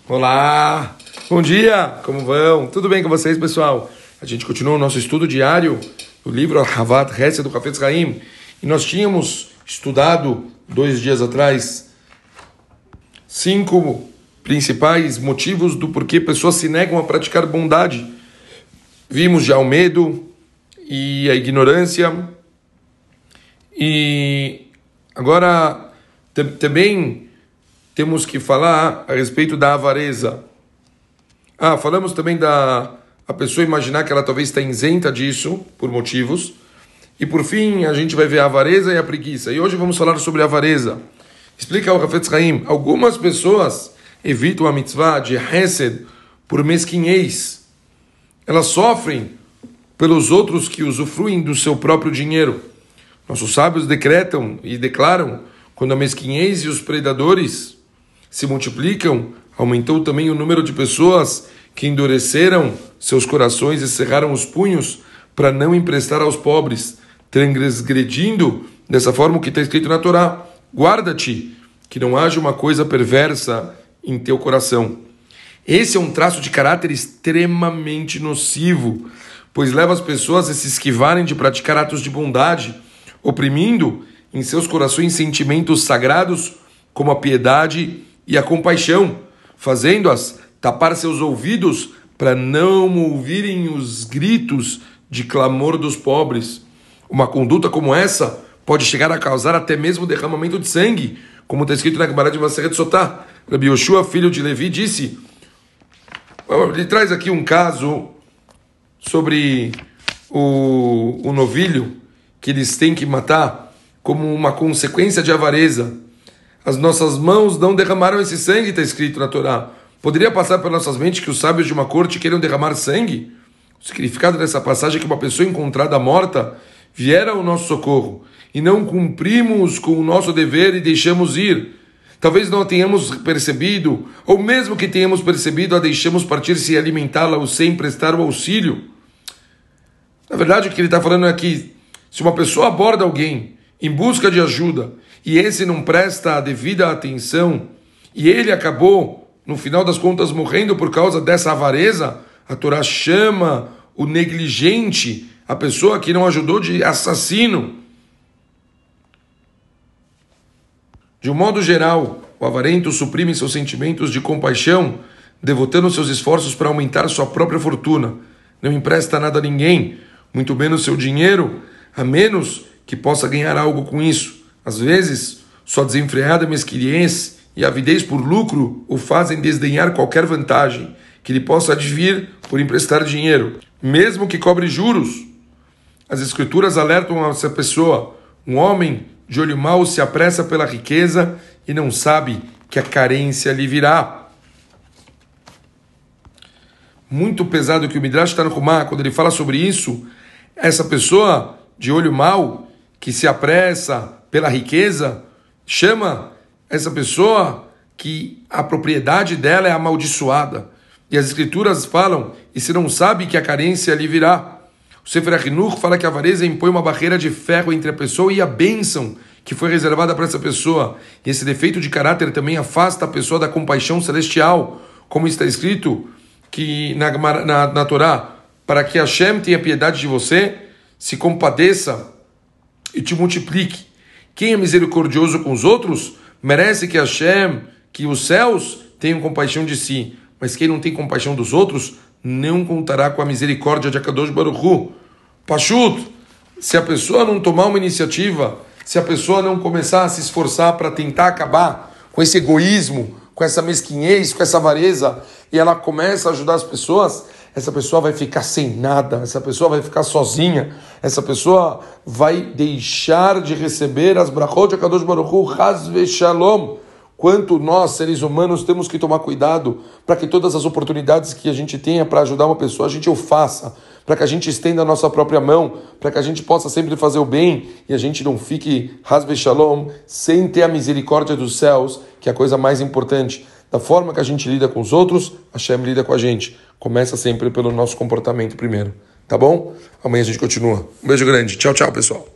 Olá, bom dia, como vão? Tudo bem com vocês, pessoal? A gente continua o nosso estudo diário do livro Al-Havat Hesed do Hafetz Haim e nós tínhamos estudado 2 dias atrás 5 principais motivos do porquê pessoas se negam a praticar bondade. Vimos já o medo e a ignorância e agora também temos que falar a respeito da avareza. Falamos também a pessoa imaginar que ela talvez está isenta disso, por motivos. E por fim, a gente vai ver a avareza e a preguiça. E hoje vamos falar sobre a avareza. Explica o Hafetz Haim. Algumas pessoas evitam a mitzvah de Hesed por mesquinhez. Elas sofrem pelos outros que usufruem do seu próprio dinheiro. Nossos sábios decretam e declaram: quando a mesquinhez e os predadores se multiplicam, aumentou também o número de pessoas que endureceram seus corações e cerraram os punhos para não emprestar aos pobres, transgredindo dessa forma o que está escrito na Torá: guarda-te, que não haja uma coisa perversa em teu coração. Esse é um traço de caráter extremamente nocivo, pois leva as pessoas a se esquivarem de praticar atos de bondade, oprimindo em seus corações sentimentos sagrados como a piedade e a compaixão, fazendo-as tapar seus ouvidos para não ouvirem os gritos de clamor dos pobres. Uma conduta como essa pode chegar a causar até mesmo derramamento de sangue, como está escrito na Gemara de Maseret Sotá. Rabi Yoshua, filho de Levi, disse... Ele traz aqui um caso sobre o novilho que eles têm que matar como uma consequência de avareza. As nossas mãos não derramaram esse sangue, está escrito na Torá. Poderia passar pelas nossas mentes que os sábios de uma corte queiram derramar sangue? O significado dessa passagem é que uma pessoa encontrada morta viera ao nosso socorro e não cumprimos com o nosso dever e deixamos ir. Talvez não a tenhamos percebido, ou mesmo que tenhamos percebido, a deixamos partir sem alimentá-la ou sem prestar o auxílio. Na verdade, o que ele está falando é que se uma pessoa aborda alguém em busca de ajuda e esse não presta a devida atenção e ele acabou, no final das contas, morrendo por causa dessa avareza, a Torá chama o negligente, a pessoa que não ajudou, de assassino. De um modo geral, o avarento suprime seus sentimentos de compaixão, devotando seus esforços para aumentar sua própria fortuna. Não empresta nada a ninguém, muito menos seu dinheiro, a menos que possa ganhar algo com isso. Às vezes, sua desenfreada mesquinhez e avidez por lucro o fazem desdenhar qualquer vantagem que lhe possa advir por emprestar dinheiro, mesmo que cobre juros. As escrituras alertam a essa pessoa: um homem de olho mau se apressa pela riqueza e não sabe que a carência lhe virá. Muito pesado que o Midrash Tanhumá, quando ele fala sobre isso, essa pessoa de olho mau que se apressa pela riqueza, chama essa pessoa que a propriedade dela é amaldiçoada. E as escrituras falam: e se não sabe que a carência lhe virá. O Sefer HaChinuch fala que a avareza impõe uma barreira de ferro entre a pessoa e a bênção que foi reservada para essa pessoa. E esse defeito de caráter também afasta a pessoa da compaixão celestial, como está escrito que na Torá: para que Hashem tenha piedade de você, se compadeça e te multiplique. Quem é misericordioso com os outros merece que Hashem, que os céus tenham compaixão de si. Mas quem não tem compaixão dos outros não contará com a misericórdia de Akadosh Baruch Hu. Pashut, se a pessoa não tomar uma iniciativa, se a pessoa não começar a se esforçar para tentar acabar com esse egoísmo, com essa mesquinhez, com essa avareza, e ela começa a ajudar as pessoas, essa pessoa vai ficar sem nada, essa pessoa vai ficar sozinha, essa pessoa vai deixar de receber as brachot de Akadosh Baruch Hu, Chas v'Shalom. Quanto nós, seres humanos, temos que tomar cuidado para que todas as oportunidades que a gente tenha para ajudar uma pessoa, a gente o faça, para que a gente estenda a nossa própria mão, para que a gente possa sempre fazer o bem e a gente não fique Chas v'Shalom sem ter a misericórdia dos céus, que é a coisa mais importante. Da forma que a gente lida com os outros, Hashem lida com a gente. Começa sempre pelo nosso comportamento primeiro, tá bom? Amanhã a gente continua. Um beijo grande. Tchau, tchau, pessoal.